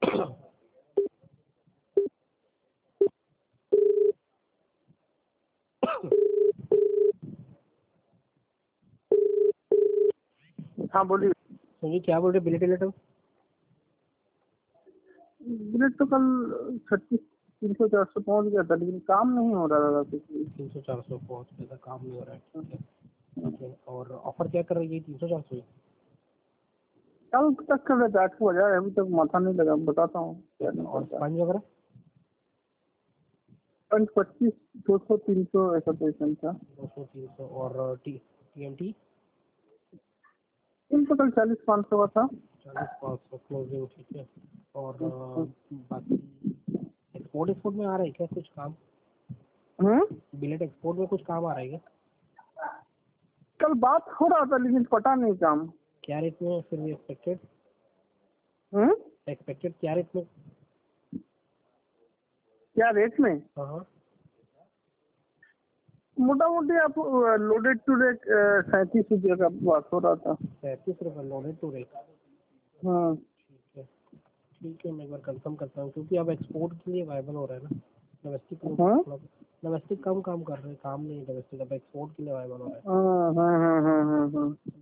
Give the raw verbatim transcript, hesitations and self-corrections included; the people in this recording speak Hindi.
हाँ बोलिए। संजय क्या बोल रहे, बिलेट लेटर? बिलेट तो कल छत्तीस तीन सौ चार सौ पहुँच गया था, लेकिन काम नहीं हो रहा था कुछ भी। तीन सौ चार सौ पहुँच गया था, काम नहीं हो रहा है। ठीक है ठीक है। और ऑफर क्या कर रही है तीन सौ चार सौ? कल तक कर रहे थे आठ को बजाय, अभी तक माथा नहीं लगा, बताता हूँ क्या नहीं और करता। स्पंज वगैरह पंच पच्चीस दो सौ तीन सौ ऐसा पोजिशन था। दो सौ तीन सौ और टी टी एम टी इन तो कल चालीस पाँच सौ का था। चालीस पाँच सौ क्लोजिंग। ठीक है। और अ, बाकी एक्सपोर्ट एक्सपोर्ट में आ रहा है क्या कुछ काम? हम्म बिलेट एक्सपोर्ट में कुछ काम आ रहा है क्या? कल बात हो रहा था लेकिन पता नहीं काम। क्या रेट में फिर भी एक्सपेक्टेड? हम्म एक्सपेक्टेड क्या रेट में? क्या रेट में? हाँ हाँ। मोटा मोटी आप लोडेड टू रेट सैंतीस रुपये का बात हो रहा था। पैंतीस रुपये लोडेड टू रेट। हाँ ठीक है ठीक है, मैं एक बार कंफर्म करता हूँ, क्योंकि अब एक्सपोर्ट के लिए वायबल हो रहा है ना। डोमेस्टिक लोग हाँ थोड़ा डोमेस्टिक कम काम कर रहे हैं, काम नहीं डोमेस्टिक, अब एक्सपोर्ट के लिए वायबल हो रहा है। हाँ हाँ हाँ हाँ हाँ हाँ।